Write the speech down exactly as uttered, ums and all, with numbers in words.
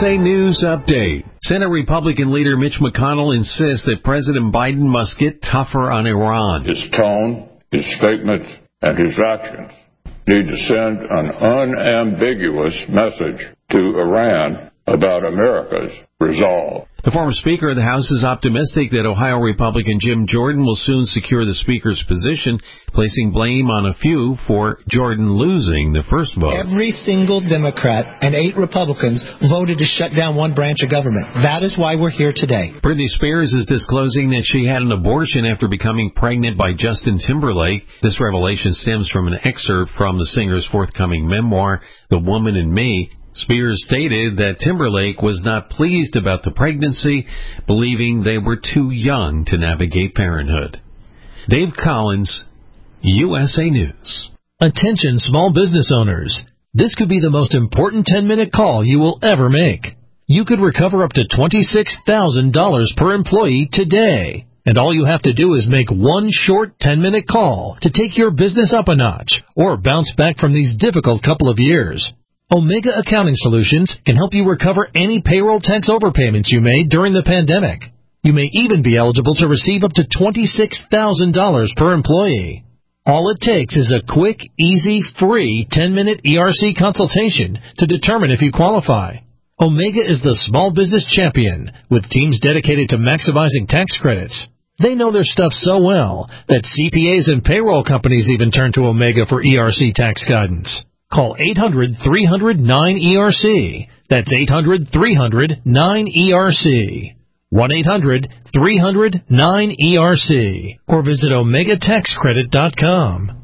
A News Update. Senate Republican leader Mitch McConnell insists that President Biden must get tougher on Iran. His tone, his statements, and his actions need to send an unambiguous message to Iran about America's resolve. The former Speaker of the House is optimistic that Ohio Republican Jim Jordan will soon secure the Speaker's position, placing blame on a few for Jordan losing the first vote. Every single Democrat and eight Republicans voted to shut down one branch of government. That is why we're here today. Britney Spears is disclosing that she had an abortion after becoming pregnant by Justin Timberlake. This revelation stems from an excerpt from the singer's forthcoming memoir, The Woman in Me. Spears stated that Timberlake was not pleased about the pregnancy, believing they were too young to navigate parenthood. Dave Collins, U S A News. Attention small business owners. This could be the most important ten-minute call you will ever make. You could recover up to twenty-six thousand dollars per employee today. And all you have to do is make one short ten-minute call to take your business up a notch or bounce back from these difficult couple of years. Omega Accounting Solutions can help you recover any payroll tax overpayments you made during the pandemic. You may even be eligible to receive up to twenty-six thousand dollars per employee. All it takes is a quick, easy, free ten-minute E R C consultation to determine if you qualify. Omega is the small business champion with teams dedicated to maximizing tax credits. They know their stuff so well that C P As and payroll companies even turn to Omega for E R C tax guidance. Call eight hundred, three hundred, nine E R C. That's eight hundred, three hundred, nine E R C. one eight hundred, three hundred, nine E R C. Or visit omega tax credit dot com.